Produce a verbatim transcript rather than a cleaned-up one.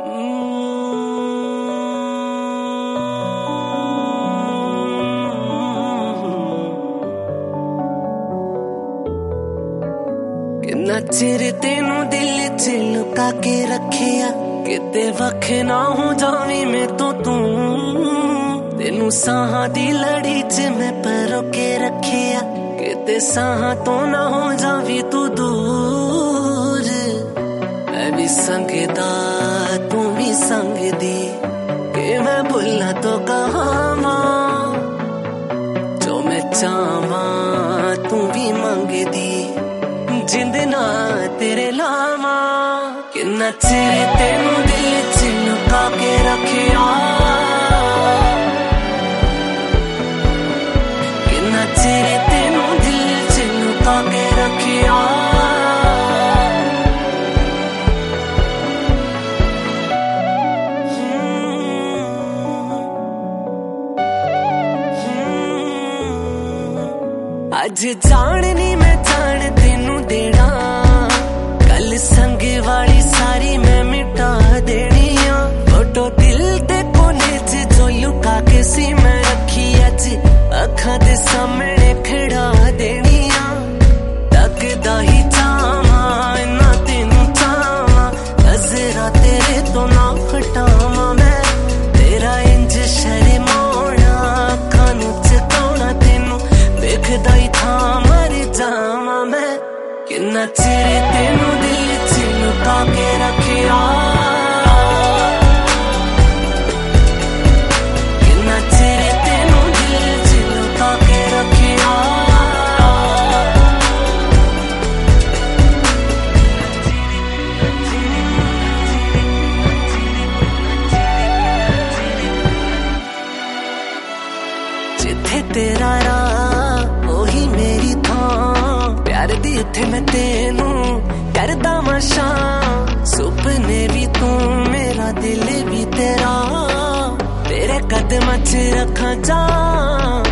किन्ना चिर तेनू दिल च लुका के रखिया, किते वख ना हो जावी मैं तो तू। तेनू साहां दी लड़ी च मैं परो के रखिया, किते साहां तो ना हो जावी तू दूर। मैं भी संगदा तू भी संगदी, के मैं भुला तो कहां जो मैं चाहवा तू भी मंगदी। जिंद ना तेरे लावा, किन्ना चिर तेनू दिल च लुका के रखिया, किन्ना चिर तेनू दिल च लुका के रखिया। आज जाननी मैं जान तेनू देना, कल संग वाली सारी मैं मिटा देनिया। फोटो दिल दे कोने च जो लुका के सी मैं रखी, अज अखां दे सामने खड़ा देनिया। तकदा ही चाहवा इन्ना तेनू चाहवा, नजरा तेरे तो ना हटावा मैं। तेरा इंज शर्माना अखां नू चकाउणा, तेनू देखदा ही था मर जावा मैं। किन्ना चिर तेनू दिल च लुका के रखिया, किन्ना चिर तेनू दिल च लुका के रखिया। जिथे तेरा राह ओही मेरी थां, प्यार दी उथे मैं तेनू करदा मशा। सुपने भी तू मेरा दिल भी तेरा, तेरे कदमां च रखां जा।